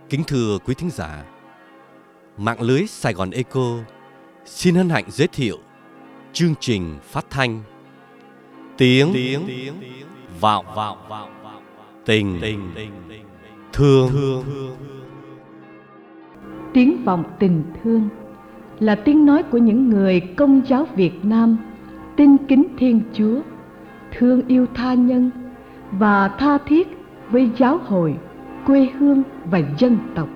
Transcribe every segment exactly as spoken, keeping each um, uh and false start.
Kính thưa quý thính giả, mạng lưới Sài Gòn Echo xin hân hạnh giới thiệu chương trình phát thanh Tiếng, tiếng Vọng, vọng, vọng, tình, tình, thương. Tiếng vọng tình thương là tiếng nói của những người Công giáo Việt Nam tin kính Thiên Chúa, thương yêu tha nhân và tha thiết với giáo hội, quê hương và dân tộc.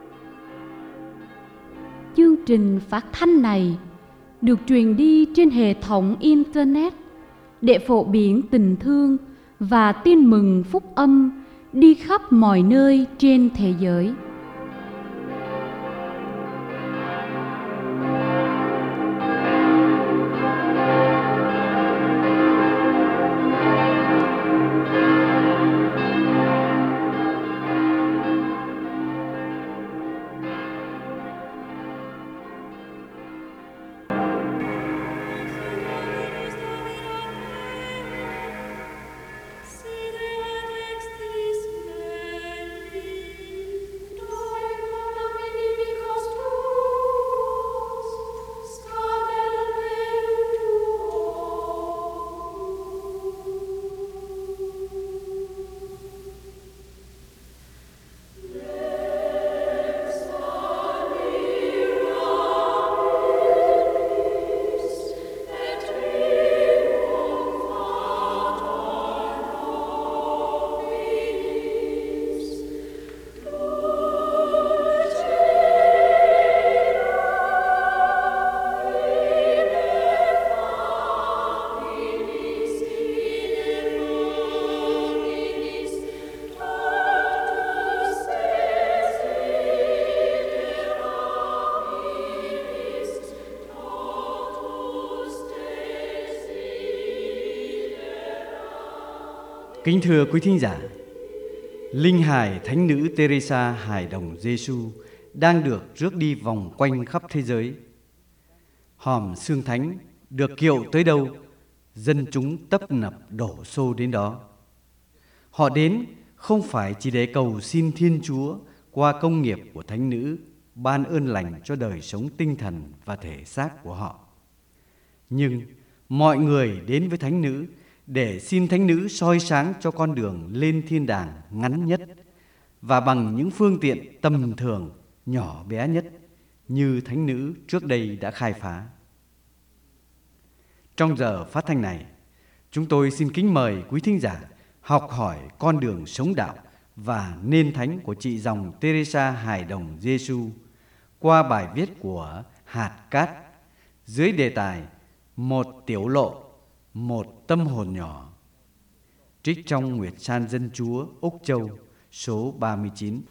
Chương trình phát thanh này được truyền đi trên hệ thống Internet để phổ biến tình thương và tin mừng phúc âm đi khắp mọi nơi trên thế giới. Kính thưa quý thính giả, linh hài Thánh nữ Teresa hài đồng Giêsu đang được rước đi vòng quanh khắp thế giới. Hòm xương thánh được kiệu tới đâu, dân chúng tấp nập đổ xô đến đó. Họ đến không phải chỉ để cầu xin Thiên Chúa qua công nghiệp của Thánh nữ ban ơn lành cho đời sống tinh thần và thể xác của họ, nhưng mọi người đến với Thánh nữ để xin Thánh nữ soi sáng cho con đường lên thiên đàng ngắn nhất và bằng những phương tiện tầm thường nhỏ bé nhất như Thánh nữ trước đây đã khai phá. Trong giờ phát thanh này, chúng tôi xin kính mời quý thính giả học hỏi con đường sống đạo và nên thánh của chị dòng Teresa hài đồng Giêsu qua bài viết của Hạt Cát dưới đề tài Một tiểu lộ, một tâm hồn nhỏ, trích trong Nguyệt San Dân Chúa Úc Châu số ba mươi chín.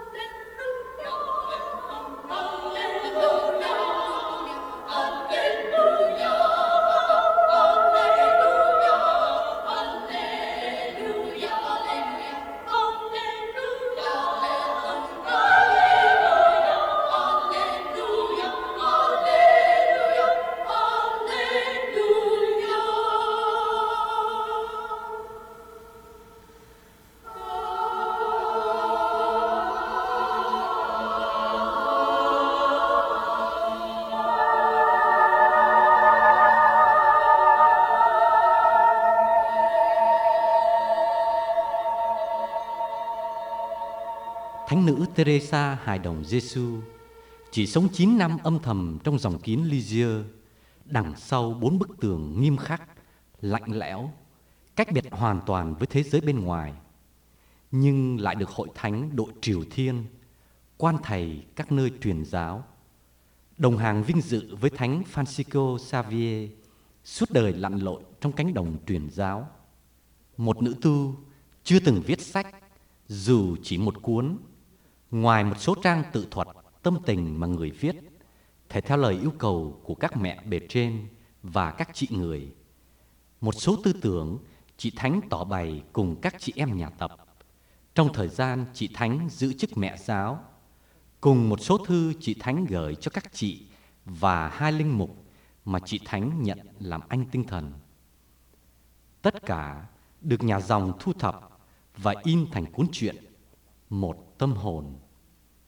Thánh nữ Teresa hài đồng Giêsu chỉ sống chín năm âm thầm trong dòng kín Lisieux, đằng sau bốn bức tường nghiêm khắc, lạnh lẽo, cách biệt hoàn toàn với thế giới bên ngoài, nhưng lại được hội thánh đội Triều Thiên, quan thầy các nơi truyền giáo, đồng hàng vinh dự với Thánh Francisco Xavier, suốt đời lặn lội trong cánh đồng truyền giáo. Một nữ tu chưa từng viết sách, dù chỉ một cuốn, ngoài một số trang tự thuật tâm tình mà người viết, thể theo lời yêu cầu của các mẹ bề trên và các chị người. Một số tư tưởng chị Thánh tỏ bày cùng các chị em nhà tập trong thời gian chị Thánh giữ chức mẹ giáo, cùng một số thư chị Thánh gửi cho các chị và hai linh mục mà chị Thánh nhận làm anh tinh thần. Tất cả được nhà dòng thu thập và in thành cuốn truyện Một Tâm Hồn.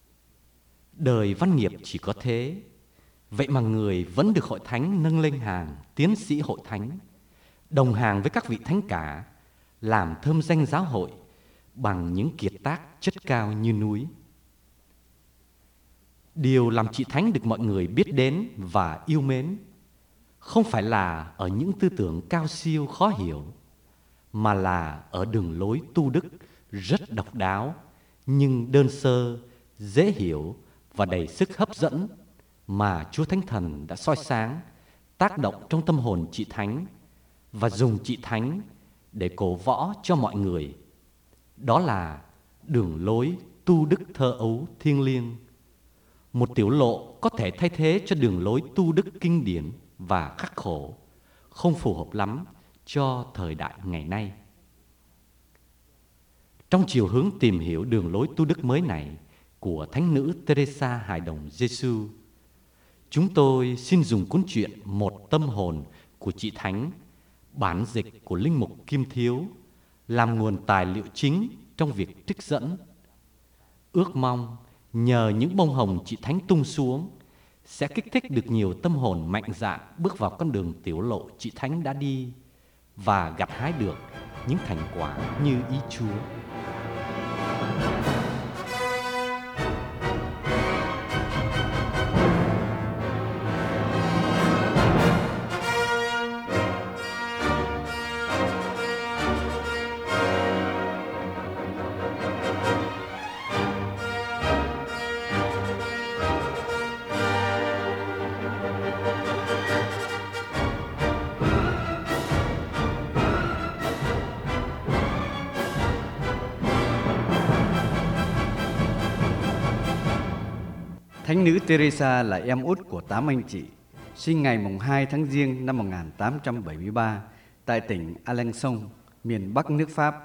Đời văn nghiệp chỉ có thế. Vậy mà người vẫn được hội thánh nâng lên hàng tiến sĩ hội thánh, đồng hàng với các vị thánh cả, làm thơm danh giáo hội bằng những kiệt tác chất cao như núi. Điều làm chị Thánh được mọi người biết đến và yêu mến không phải là ở những tư tưởng cao siêu khó hiểu, mà là ở đường lối tu đức rất độc đáo nhưng đơn sơ, dễ hiểu và đầy sức hấp dẫn mà Chúa Thánh Thần đã soi sáng, tác động trong tâm hồn chị Thánh và dùng chị Thánh để cổ võ cho mọi người. Đó là đường lối tu đức thơ ấu thiêng liêng, một tiểu lộ có thể thay thế cho đường lối tu đức kinh điển và khắc khổ, không phù hợp lắm cho thời đại ngày nay. Trong chiều hướng tìm hiểu đường lối tu đức mới này của Thánh nữ Teresa Hài Đồng Giêsu, chúng tôi xin dùng cuốn truyện Một Tâm Hồn của chị Thánh, bản dịch của Linh mục Kim Thiếu, làm nguồn tài liệu chính trong việc trích dẫn. Ước mong nhờ những bông hồng chị Thánh tung xuống sẽ kích thích được nhiều tâm hồn mạnh dạn bước vào con đường tiểu lộ chị Thánh đã đi và gặt hái được những thành quả như ý Chúa. Thánh nữ Teresa là em út của tám anh chị, sinh ngày mùng hai tháng Giêng năm một nghìn tám trăm bảy mươi ba tại tỉnh Alençon, miền Bắc nước Pháp.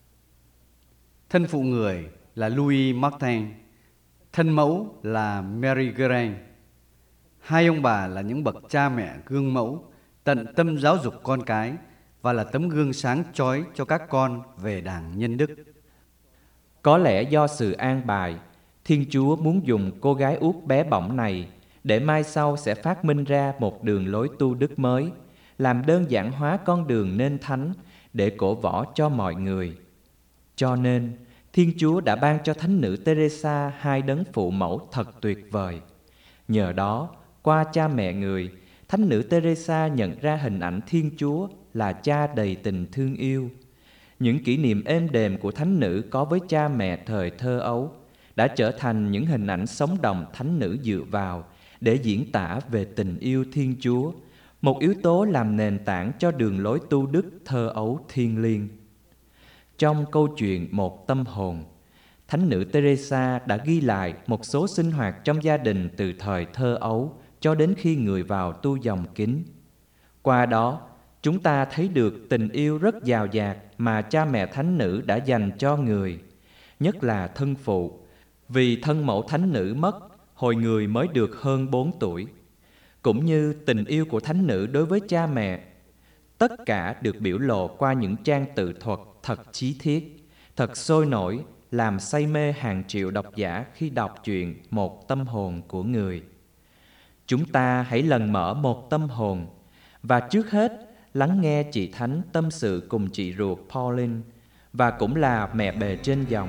Thân phụ người là Louis Martin, thân mẫu là Mary Guerin. Hai ông bà là những bậc cha mẹ gương mẫu, tận tâm giáo dục con cái và là tấm gương sáng chói cho các con về đàng nhân đức. Có lẽ do sự an bài, Thiên Chúa muốn dùng cô gái út bé bỏng này để mai sau sẽ phát minh ra một đường lối tu đức mới, làm đơn giản hóa con đường nên thánh để cổ võ cho mọi người. Cho nên, Thiên Chúa đã ban cho Thánh nữ Teresa hai đấng phụ mẫu thật tuyệt vời. Nhờ đó, qua cha mẹ người, Thánh nữ Teresa nhận ra hình ảnh Thiên Chúa là cha đầy tình thương yêu. Những kỷ niệm êm đềm của Thánh nữ có với cha mẹ thời thơ ấu đã trở thành những hình ảnh sống động Thánh nữ dựa vào để diễn tả về tình yêu Thiên Chúa, một yếu tố làm nền tảng cho đường lối tu đức thơ ấu thiêng liêng. Trong câu chuyện Một Tâm Hồn, Thánh nữ Teresa đã ghi lại một số sinh hoạt trong gia đình từ thời thơ ấu cho đến khi người vào tu dòng kính. Qua đó, chúng ta thấy được tình yêu rất dào dạt mà cha mẹ Thánh nữ đã dành cho người, nhất là thân phụ, vì thân mẫu Thánh nữ mất hồi người mới được hơn bốn tuổi, cũng như tình yêu của Thánh nữ đối với cha mẹ. Tất cả được biểu lộ qua những trang tự thuật thật chí thiết, thật sôi nổi, làm say mê hàng triệu độc giả khi đọc truyện Một Tâm Hồn của người. Chúng ta hãy lần mở Một Tâm Hồn, và trước hết lắng nghe chị Thánh tâm sự cùng chị ruột Pauline, và cũng là mẹ bề trên dòng.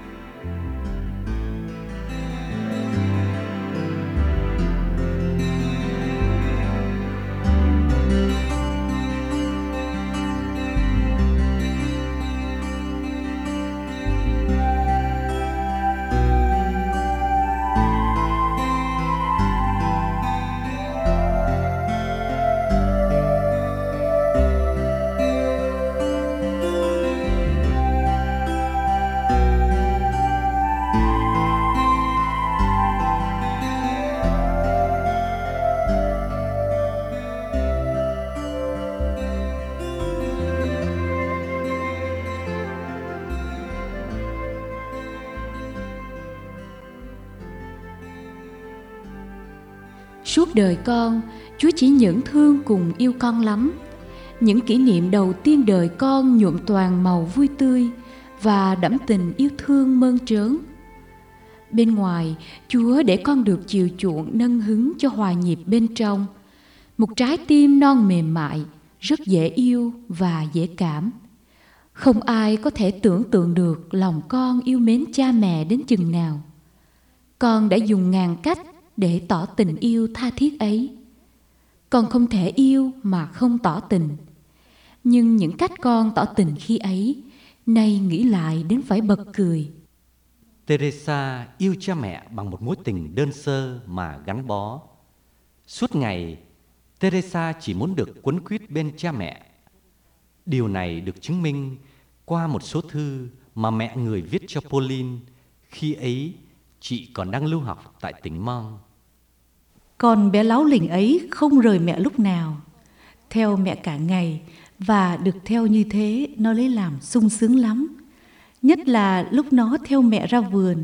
Suốt đời con, Chúa chỉ nhẫn thương cùng yêu con lắm. Những kỷ niệm đầu tiên đời con nhuộm toàn màu vui tươi và đẫm tình yêu thương mơn trớn. Bên ngoài, Chúa để con được chiều chuộng nâng hứng cho hòa nhịp bên trong. Một trái tim non mềm mại, rất dễ yêu và dễ cảm. Không ai có thể tưởng tượng được lòng con yêu mến cha mẹ đến chừng nào. Con đã dùng ngàn cách để tỏ tình yêu tha thiết ấy. Con không thể yêu mà không tỏ tình. Nhưng những cách con tỏ tình khi ấy, nay nghĩ lại đến phải bật cười. Teresa yêu cha mẹ bằng một mối tình đơn sơ mà gắn bó. Suốt ngày, Teresa chỉ muốn được quấn quýt bên cha mẹ. Điều này được chứng minh qua một số thư mà mẹ người viết cho Pauline khi ấy chị còn đang lưu học tại tỉnh Mons. Con bé láu lỉnh ấy không rời mẹ lúc nào, theo mẹ cả ngày, và được theo như thế nó lấy làm sung sướng lắm. Nhất là lúc nó theo mẹ ra vườn.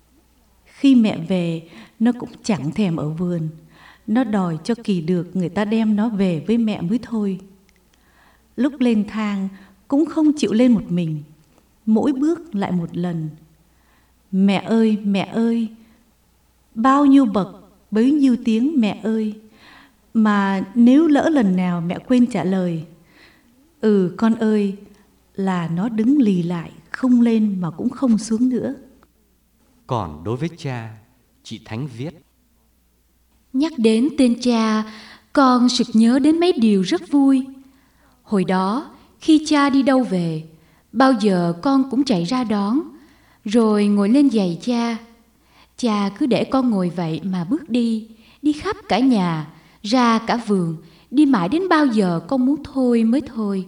Khi mẹ về, nó cũng chẳng thèm ở vườn. Nó đòi cho kỳ được người ta đem nó về với mẹ mới thôi. Lúc lên thang cũng không chịu lên một mình, mỗi bước lại một lần. Mẹ ơi, mẹ ơi, bao nhiêu bậc bấy nhiêu tiếng mẹ ơi. Mà nếu lỡ lần nào mẹ quên trả lời "Ừ con ơi", là nó đứng lì lại, không lên mà cũng không xuống nữa. Còn đối với cha, chị Thánh viết: Nhắc đến tên cha, con sực nhớ đến mấy điều rất vui. Hồi đó, khi cha đi đâu về, bao giờ con cũng chạy ra đón, rồi ngồi lên giày cha. Cha cứ để con ngồi vậy mà bước đi, đi khắp cả nhà, ra cả vườn, đi mãi đến bao giờ con muốn thôi mới thôi.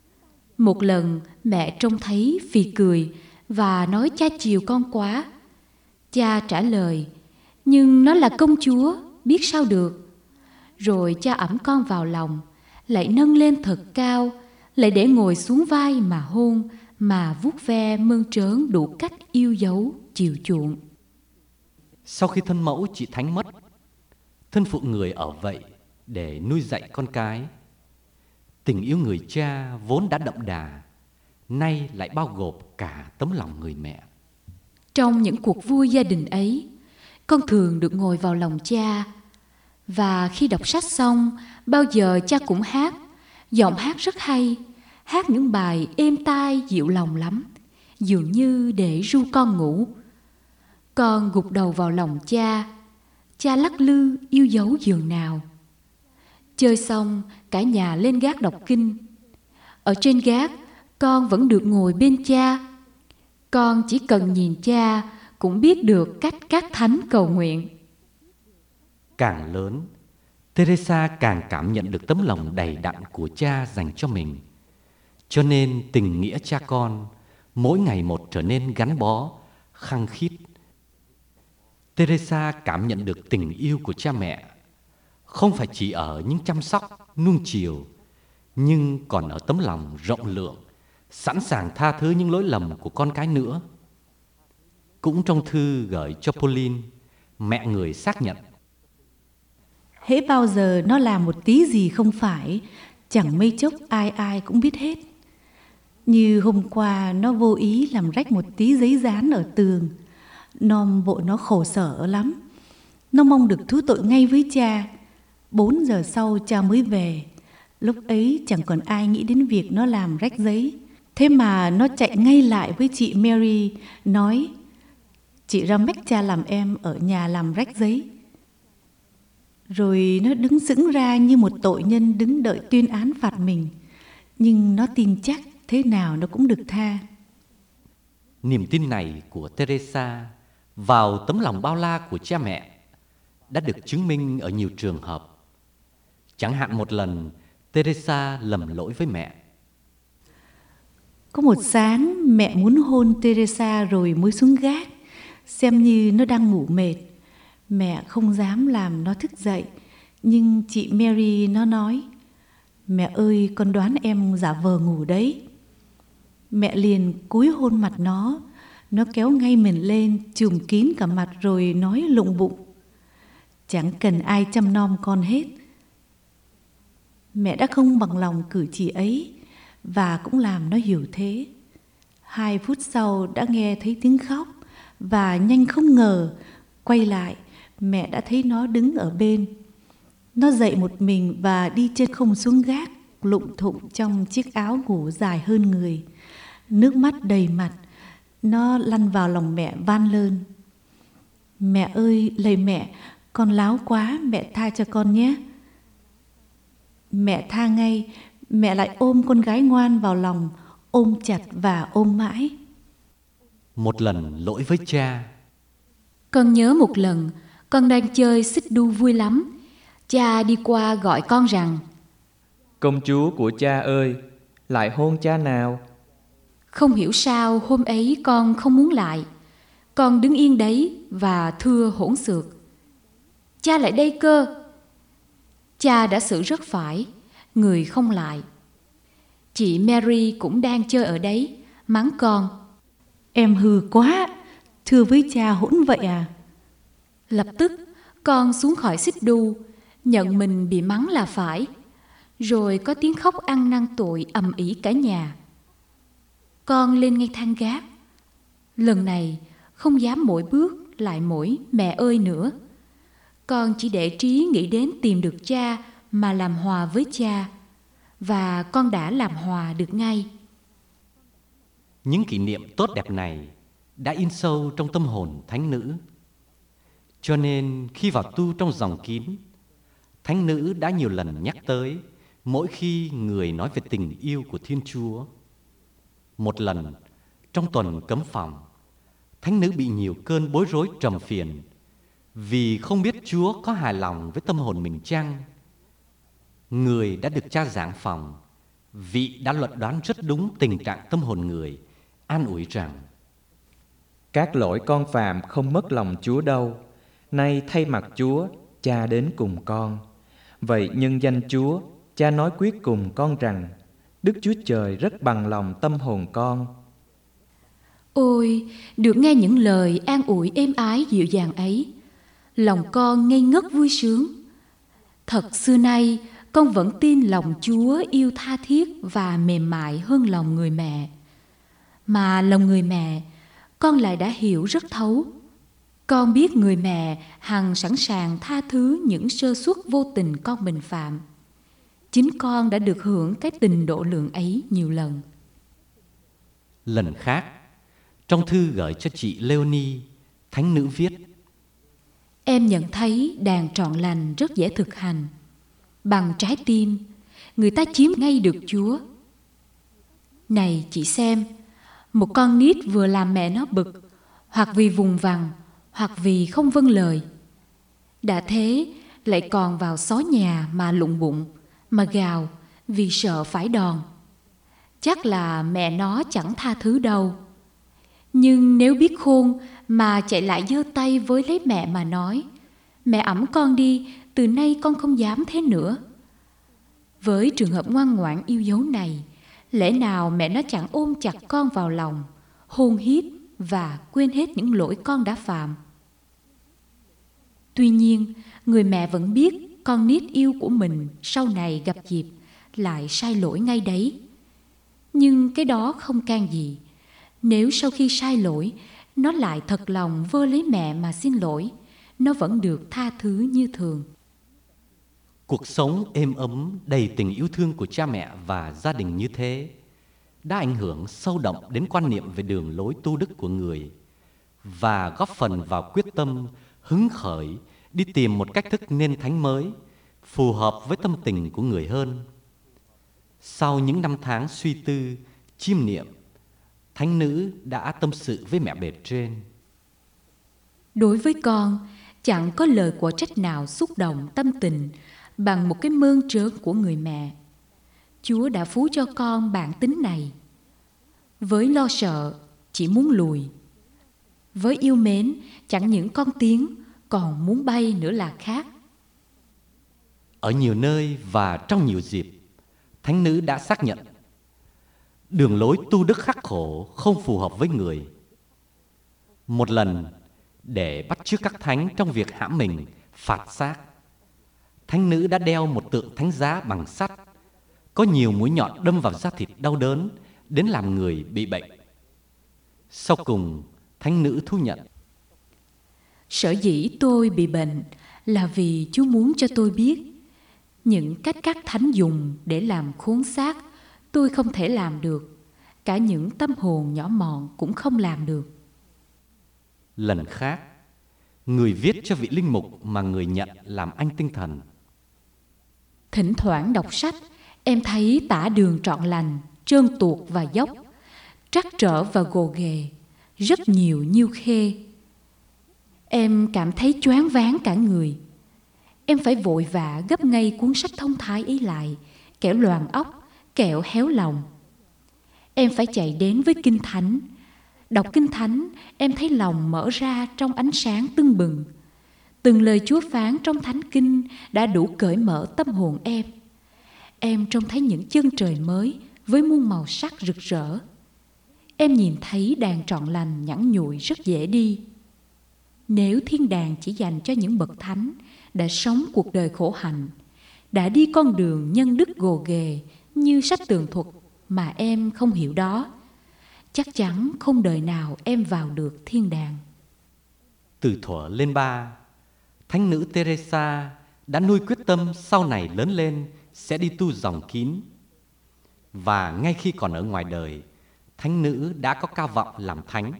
Một lần mẹ trông thấy phì cười và nói cha chiều con quá. Cha trả lời: "Nhưng nó là công chúa, biết sao được." Rồi cha ẵm con vào lòng, lại nâng lên thật cao, lại để ngồi xuống vai mà hôn, mà vuốt ve mơn trớn đủ cách yêu dấu, chiều chuộng. Sau khi thân mẫu chị Thánh mất, thân phụ người ở vậy để nuôi dạy con cái. Tình yêu người cha vốn đã đậm đà, nay lại bao gồm cả tấm lòng người mẹ. Trong những cuộc vui gia đình ấy, con thường được ngồi vào lòng cha. Và khi đọc sách xong, bao giờ cha cũng hát. Giọng hát rất hay, hát những bài êm tai dịu lòng lắm, dường như để ru con ngủ. Con gục đầu vào lòng cha, cha lắc lư yêu dấu giường nào. Chơi xong, cả nhà lên gác đọc kinh. Ở trên gác, con vẫn được ngồi bên cha. Con chỉ cần nhìn cha cũng biết được cách các thánh cầu nguyện. Càng lớn, Teresa càng cảm nhận được tấm lòng đầy đặn của cha dành cho mình. Cho nên tình nghĩa cha con mỗi ngày một trở nên gắn bó, khăng khít. Teresa cảm nhận được tình yêu của cha mẹ không phải chỉ ở những chăm sóc, nuông chiều, nhưng còn ở tấm lòng rộng lượng, sẵn sàng tha thứ những lỗi lầm của con cái nữa. Cũng trong thư gửi cho Pauline, mẹ người xác nhận: Hễ bao giờ nó làm một tí gì không phải, chẳng mấy chốc ai ai cũng biết hết. Như hôm qua nó vô ý làm rách một tí giấy dán ở tường. Nom vội nó khổ sở lắm. Nó mong được thú tội ngay với cha. Bốn giờ sau cha mới về. Lúc ấy chẳng còn ai nghĩ đến việc nó làm rách giấy. Thế mà nó chạy ngay lại với chị Mary, nói: "Chị ra mách cha làm em ở nhà làm rách giấy." Rồi nó đứng sững ra như một tội nhân đứng đợi tuyên án phạt mình. Nhưng nó tin chắc thế nào nó cũng được tha. Niềm tin này của Teresa vào tấm lòng bao la của cha mẹ đã được chứng minh ở nhiều trường hợp. Chẳng hạn một lần Teresa lầm lỗi với mẹ. Có một sáng mẹ muốn hôn Teresa rồi mới xuống gác, xem như nó đang ngủ mệt. Mẹ không dám làm nó thức dậy, nhưng chị Mary nó nói: "Mẹ ơi, con đoán em giả vờ ngủ đấy." Mẹ liền cúi hôn mặt nó. Nó kéo ngay mình lên, trùm kín cả mặt rồi nói lụng bụng: "Chẳng cần ai chăm nom con hết." Mẹ đã không bằng lòng cử chỉ ấy, và cũng làm nó hiểu thế. Hai phút sau đã nghe thấy tiếng khóc, và nhanh không ngờ, quay lại, mẹ đã thấy nó đứng ở bên. Nó dậy một mình và đi trên không xuống gác, lụng thụng trong chiếc áo ngủ dài hơn người. Nước mắt đầy mặt, nó lăn vào lòng mẹ van lơn. Mẹ ơi, lạy mẹ, con láo quá, mẹ tha cho con nhé. Mẹ tha ngay, mẹ lại ôm con gái ngoan vào lòng, ôm chặt và ôm mãi. Một lần lỗi với cha. Con nhớ một lần, con đang chơi xích đu vui lắm. Cha đi qua gọi con rằng: Công chúa của cha ơi, lại hôn cha nào. Không hiểu sao hôm ấy con không muốn lại. Con đứng yên đấy và thưa hỗn xược: Cha lại đây cơ. Cha đã xử rất phải, người không lại. Chị Mary cũng đang chơi ở đấy, mắng con: Em hư quá, thưa với cha hỗn vậy à? Lập tức con xuống khỏi xích đu, nhận mình bị mắng là phải. Rồi có tiếng khóc ăn năn tội ầm ĩ cả nhà. Con lên ngay thang gác. Lần này không dám mỗi bước lại mỗi mẹ ơi nữa. Con chỉ để trí nghĩ đến tìm được cha mà làm hòa với cha. Và con đã làm hòa được ngay. Những kỷ niệm tốt đẹp này đã in sâu trong tâm hồn thánh nữ. Cho nên khi vào tu trong dòng kín, thánh nữ đã nhiều lần nhắc tới mỗi khi người nói về tình yêu của Thiên Chúa. Một lần, trong tuần cấm phòng, thánh nữ bị nhiều cơn bối rối trầm phiền vì không biết Chúa có hài lòng với tâm hồn mình chăng. Người đã được cha giảng phòng, vị đã luận đoán rất đúng tình trạng tâm hồn người, an ủi rằng: Các lỗi con phạm không mất lòng Chúa đâu. Nay thay mặt Chúa, cha đến cùng con. Vậy nhân danh Chúa, cha nói quyết cùng con rằng Đức Chúa Trời rất bằng lòng tâm hồn con. Ôi, được nghe những lời an ủi êm ái dịu dàng ấy, lòng con ngây ngất vui sướng. Thật xưa nay con vẫn tin lòng Chúa yêu tha thiết và mềm mại hơn lòng người mẹ. Mà lòng người mẹ, con lại đã hiểu rất thấu. Con biết người mẹ hằng sẵn sàng tha thứ những sơ suất vô tình con mình phạm. Chính con đã được hưởng cái tình độ lượng ấy nhiều lần. Lần khác, trong thư gửi cho chị Leonie, thánh nữ viết: Em nhận thấy đàn trọn lành rất dễ thực hành. Bằng trái tim, người ta chiếm ngay được Chúa. Này chị xem, một con nít vừa làm mẹ nó bực, hoặc vì vùng vằng, hoặc vì không vâng lời. Đã thế, lại còn vào xó nhà mà lụng bụng, mà gào vì sợ phải đòn. Chắc là mẹ nó chẳng tha thứ đâu. Nhưng nếu biết khôn mà chạy lại giơ tay với lấy mẹ mà nói: Mẹ ẵm con đi, từ nay con không dám thế nữa. Với trường hợp ngoan ngoãn yêu dấu này, lẽ nào mẹ nó chẳng ôm chặt con vào lòng, hôn hít và quên hết những lỗi con đã phạm. Tuy nhiên, người mẹ vẫn biết con nít yêu của mình sau này gặp dịp lại sai lỗi ngay đấy. Nhưng cái đó không can gì. Nếu sau khi sai lỗi, nó lại thật lòng vơ lấy mẹ mà xin lỗi, nó vẫn được tha thứ như thường. Cuộc sống êm ấm, đầy tình yêu thương của cha mẹ và gia đình như thế đã ảnh hưởng sâu đậm đến quan niệm về đường lối tu đức của người và góp phần vào quyết tâm hứng khởi đi tìm một cách thức nên thánh mới, phù hợp với tâm tình của người hơn. Sau những năm tháng suy tư, chiêm niệm, thánh nữ đã tâm sự với mẹ bề trên: Đối với con, chẳng có lời của trách nào xúc động tâm tình bằng một cái mơn trớn của người mẹ. Chúa đã phú cho con bản tính này. Với lo sợ, chỉ muốn lùi. Với yêu mến, chẳng những con tiếng, còn muốn bay nữa là khác. Ở nhiều nơi và trong nhiều dịp, thánh nữ đã xác nhận đường lối tu đức khắc khổ không phù hợp với người. Một lần, để bắt chước các thánh trong việc hãm mình, phạt xác, thánh nữ đã đeo một tượng thánh giá bằng sắt, có nhiều mũi nhọn đâm vào da thịt đau đớn đến làm người bị bệnh. Sau cùng, Thánh nữ thú nhận. Sở dĩ tôi bị bệnh là vì Chúa muốn cho tôi biết những cách các thánh dùng để làm khốn xác tôi không thể làm được. Cả những tâm hồn nhỏ mọn cũng không làm được. Lần khác, người viết cho vị linh mục mà người nhận làm anh tinh thần. Thỉnh thoảng đọc sách, em thấy tả đường trọn lành, trơn tuột và dốc, trắc trở và gồ ghề, rất nhiều nhiêu khê. Em cảm thấy choáng váng cả người. Em phải vội vã gấp ngay cuốn sách thông thái ấy lại, kẻo loàn óc, kẻo héo lòng. Em phải chạy đến với Kinh Thánh. Đọc Kinh Thánh, em thấy lòng mở ra trong ánh sáng tưng bừng. Từng lời Chúa phán trong Thánh Kinh đã đủ cởi mở tâm hồn em. Em trông thấy những chân trời mới với muôn màu sắc rực rỡ. Em nhìn thấy đàng trọn lành nhẵn nhụi rất dễ đi. Nếu thiên đàng chỉ dành cho những bậc thánh đã sống cuộc đời khổ hạnh, đã đi con đường nhân đức gồ ghề như sách tường thuật mà em không hiểu đó, chắc chắn không đời nào em vào được thiên đàng. Từ thuở lên ba, Thánh nữ Teresa đã nuôi quyết tâm sau này lớn lên sẽ đi tu dòng kín. Và ngay khi còn ở ngoài đời, Thánh nữ đã có ca vọng làm thánh.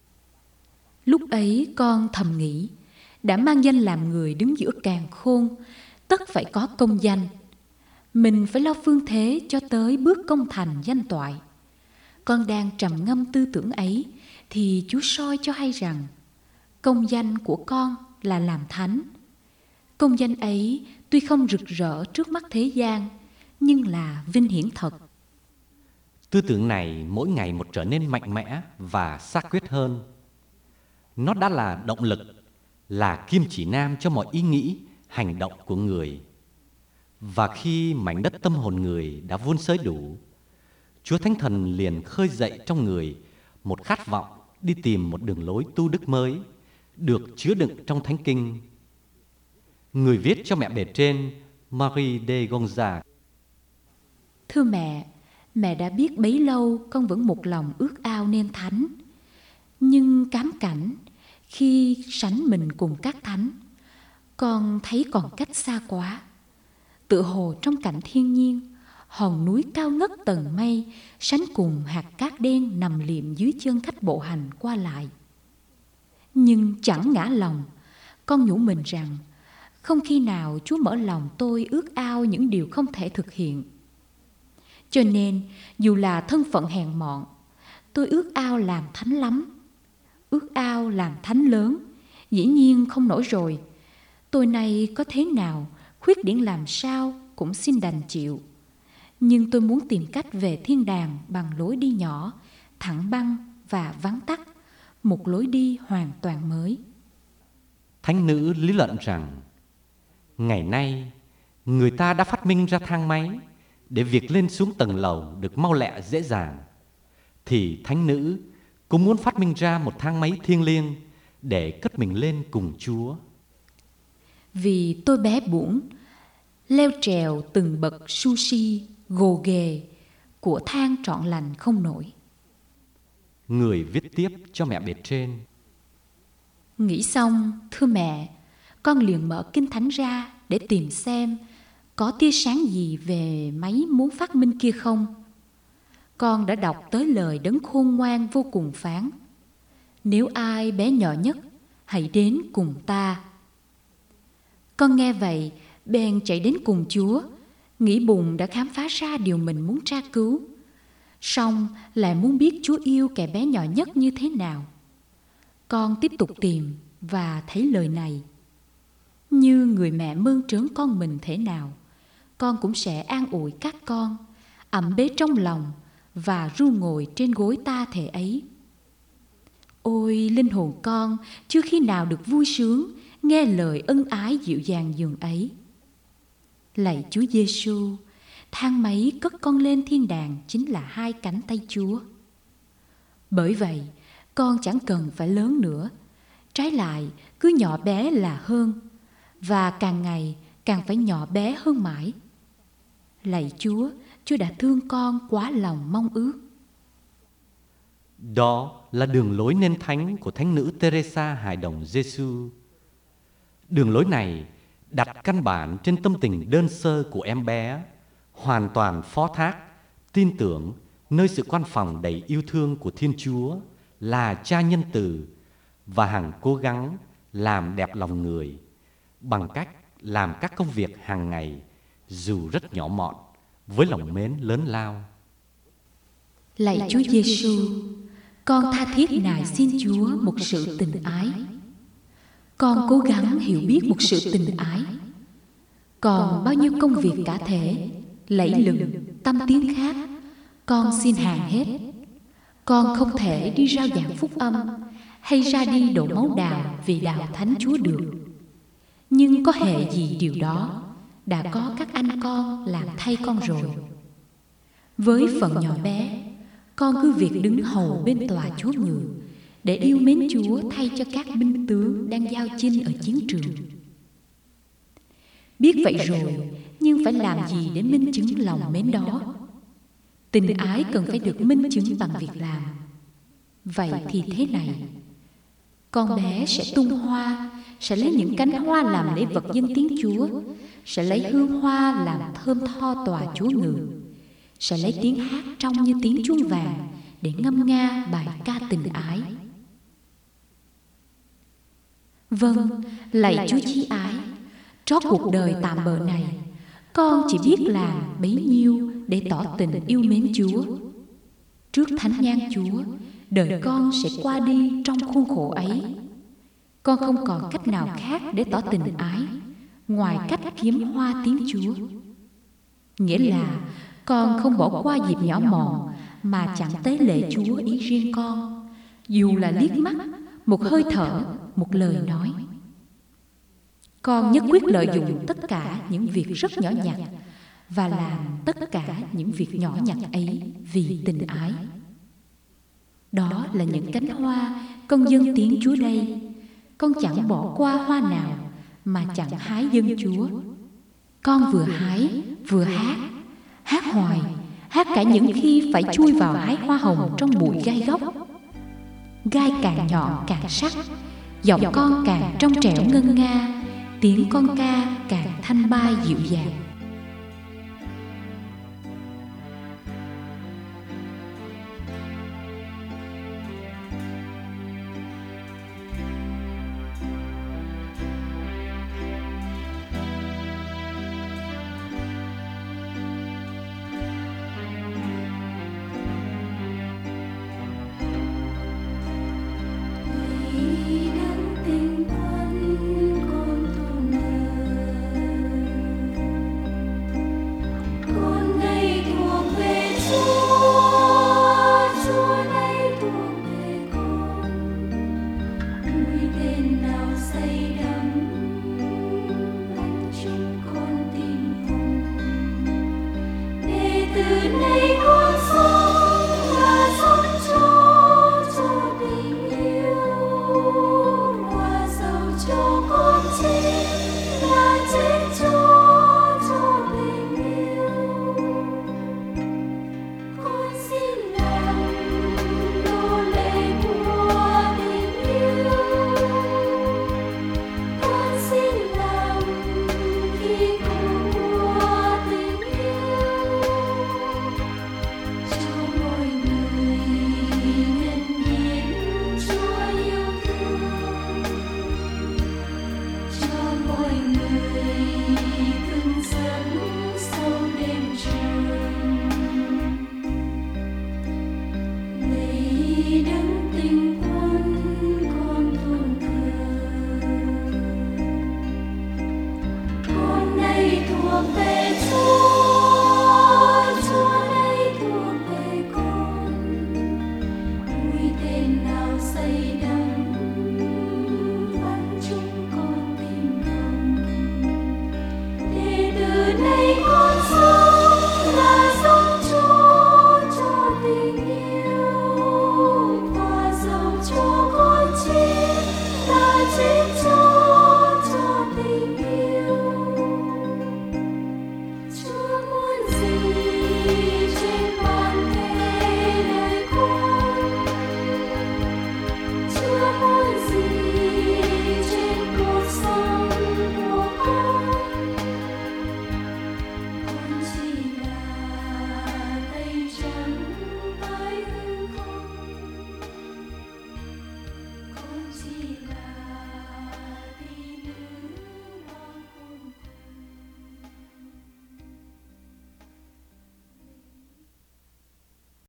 Lúc ấy con thầm nghĩ, đã mang danh làm người đứng giữa càn khôn, tất phải có công danh. Mình phải lo phương thế cho tới bước công thành danh toại. Con đang trầm ngâm tư tưởng ấy thì Chúa soi cho hay rằng công danh của con là làm thánh. Công danh ấy tuy không rực rỡ trước mắt thế gian, nhưng là vinh hiển thật. Tư tưởng này mỗi ngày một trở nên mạnh mẽ và xác quyết hơn. Nó đã là động lực, là kim chỉ nam cho mọi ý nghĩ, hành động của người. Và khi mảnh đất tâm hồn người đã vun sới đủ, Chúa Thánh Thần liền khơi dậy trong người một khát vọng đi tìm một đường lối tu đức mới, được chứa đựng trong Thánh Kinh. Người viết cho mẹ bề trên, Marie de Gonzague. Thưa mẹ, mẹ đã biết bấy lâu con vẫn một lòng ước ao nên thánh. Nhưng cám cảnh, khi sánh mình cùng các thánh, con thấy còn cách xa quá. Tựa hồ trong cảnh thiên nhiên, hòn núi cao ngất tầng mây sánh cùng hạt cát đen nằm liệm dưới chân khách bộ hành qua lại. Nhưng chẳng ngã lòng, con nhủ mình rằng không khi nào Chúa mở lòng tôi ước ao những điều không thể thực hiện. Cho nên dù là thân phận hèn mọn, tôi ước ao làm thánh lắm. Ước ao làm thánh lớn, dĩ nhiên không nổi rồi. Tôi này có thế nào, khuyết điểm làm sao cũng xin đành chịu. Nhưng tôi muốn tìm cách về thiên đàng bằng lối đi nhỏ, thẳng băng và vắn tắt, một lối đi hoàn toàn mới. Thánh nữ lý luận rằng ngày nay người ta đã phát minh ra thang máy để việc lên xuống tầng lầu được mau lẹ dễ dàng. Thì thánh nữ cũng muốn phát minh ra một thang máy thiêng liêng để cất mình lên cùng Chúa. Vì tôi bé bủn, leo trèo từng bậc sushi, gồ ghề của thang trọn lành không nổi. Người viết tiếp cho mẹ bề trên. Nghĩ xong, thưa mẹ, con liền mở Kinh Thánh ra để tìm xem có tia sáng gì về máy muốn phát minh kia không. Con đã đọc tới lời đấng khôn ngoan vô cùng phán: nếu ai bé nhỏ nhất, hãy đến cùng ta. Con nghe vậy, bèn chạy đến cùng Chúa, nghĩ bụng đã khám phá ra điều mình muốn tra cứu. Song lại muốn biết Chúa yêu kẻ bé nhỏ nhất như thế nào. Con tiếp tục tìm và thấy lời này: như người mẹ mơn trớn con mình thế nào, con cũng sẽ an ủi các con, ẵm bế trong lòng và ru ngồi trên gối ta thể ấy. Ôi linh hồn con chưa khi nào được vui sướng nghe lời ân ái dịu dàng dường ấy. Lạy Chúa Giêsu, thang máy cất con lên thiên đàng chính là hai cánh tay Chúa. Bởi vậy, con chẳng cần phải lớn nữa, trái lại cứ nhỏ bé là hơn, và càng ngày càng phải nhỏ bé hơn mãi. Lạy Chúa, Chúa đã thương con quá lòng mong ước. Đó là đường lối nên thánh của Thánh nữ Teresa Hài đồng Giêsu. Đường lối này đặt căn bản trên tâm tình đơn sơ của em bé, hoàn toàn phó thác, tin tưởng nơi sự quan phòng đầy yêu thương của Thiên Chúa là Cha nhân từ, và hằng cố gắng làm đẹp lòng người bằng cách làm các công việc hàng ngày dù rất nhỏ mọn với lòng mến lớn lao. Lạy Chúa Giêsu, con tha thiết nài xin Chúa một sự tình ái. Con cố gắng hiểu biết một sự tình ái. Còn bao nhiêu công việc cả thể, lẫy lừng, tâm tiếng khác, con xin hàng hết. Con không thể đi rao giảng phúc âm hay ra đi đổ máu đào vì đạo Thánh Chúa được. Nhưng có hệ gì điều đó, đã có các anh con làm thay con rồi. Với phần nhỏ bé, con cứ việc đứng hầu bên tòa Chúa Ngự để yêu mến Chúa thay cho các binh tướng đang giao chinh ở chiến trường. Biết vậy rồi, nhưng phải làm gì để minh chứng lòng mến đó? Tình ái cần phải được minh chứng bằng việc làm. Vậy thì thế này, con bé sẽ tung hoa, sẽ lấy những cánh hoa làm lễ vật dâng tiếng Chúa, sẽ lấy hương hoa làm thơm tho tòa Chúa Ngự, sẽ lấy tiếng hát trong như tiếng chuông vàng để ngâm nga bài ca tình ái. Vâng, lạy Chúa chí ái, trót cuộc đời tạm bợ này, con chỉ biết làm bấy nhiêu để tỏ tình yêu mến Chúa. Trước thánh nhang Chúa, đời con sẽ qua đi trong khuôn khổ ấy. Con không còn cách nào khác để tỏ tình ái ngoài cách kiếm hoa tiếng Chúa. Nghĩa là con không bỏ qua dịp nhỏ mọn mà chẳng tế lễ Chúa ý riêng con, dù là liếc mắt, một hơi thở, một lời nói. Con nhất quyết lợi dụng tất cả những việc rất nhỏ nhặt và làm tất cả những việc nhỏ nhặt ấy vì tình ái. Đó là những cánh hoa con dâng tiếng Chúa đây. Con chẳng bỏ qua hoa nào mà chẳng hái dâng Chúa. Con vừa hái vừa hát, hát hoài, hát cả những khi phải chui vào hái hoa hồng trong bụi gai góc. Gai càng nhọn càng sắc, giọng con càng trong trẻo ngân nga, tiếng con ca càng thanh bai dịu dàng. Say